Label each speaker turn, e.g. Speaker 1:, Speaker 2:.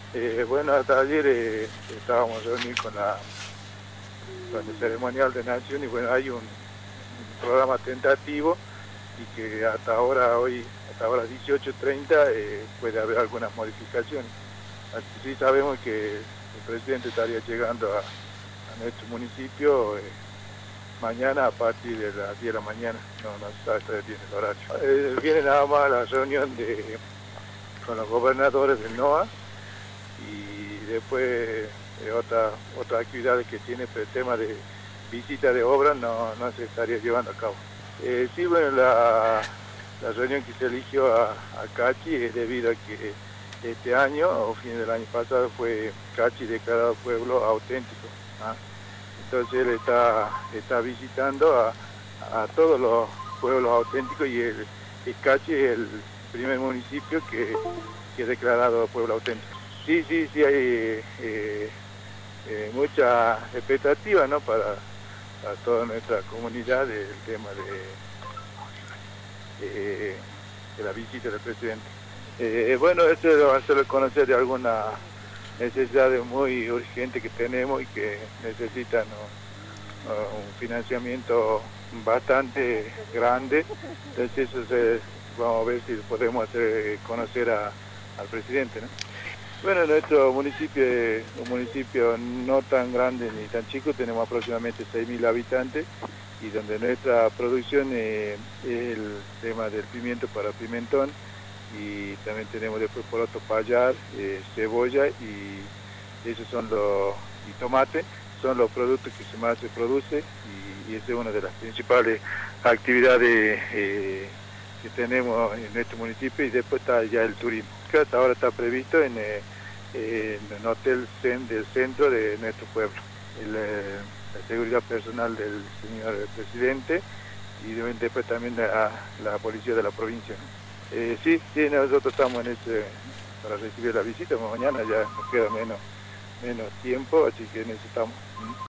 Speaker 1: Bueno, hasta ayer estábamos reunidos con el ceremonial de Nación y bueno, hay un programa tentativo y que hasta ahora, hasta ahora 18:30 puede haber algunas modificaciones. Así que sí sabemos que el presidente estaría llegando a nuestro municipio mañana a partir de las 10 de la mañana, no se sabe todavía bien el horario. Viene nada más la reunión con los gobernadores del NOA y después otras actividades que tiene, pero el tema de visita de obras no se estaría llevando a cabo. Sí, bueno, la reunión que se eligió a Cachi es debido a que este año, o fin del año pasado, fue Cachi declarado pueblo auténtico. ¿Ah? Entonces él está visitando a todos los pueblos auténticos y Cachi es el primer municipio que es declarado pueblo auténtico. Sí, hay mucha expectativa, ¿no? para toda nuestra comunidad del tema de la visita del presidente. Bueno, esto va a hacerlo conocer de alguna necesidad muy urgente que tenemos y que necesitan un financiamiento bastante grande. Entonces vamos a ver si podemos hacer conocer al presidente, ¿no? Bueno, nuestro municipio es un municipio no tan grande ni tan chico, tenemos aproximadamente 6.000 habitantes y donde nuestra producción es el tema del pimiento para pimentón y también tenemos después poroto payar, cebolla y esos son y tomate, son los productos que más se produce y esa es una de las principales actividades que tenemos en nuestro municipio y después está ya el turismo, que hasta ahora está previsto en el hotel del centro de nuestro pueblo. La seguridad personal del señor presidente y después también la policía de la provincia, ¿no? Sí, nosotros estamos para recibir la visita, mañana ya nos queda menos tiempo, así que necesitamos.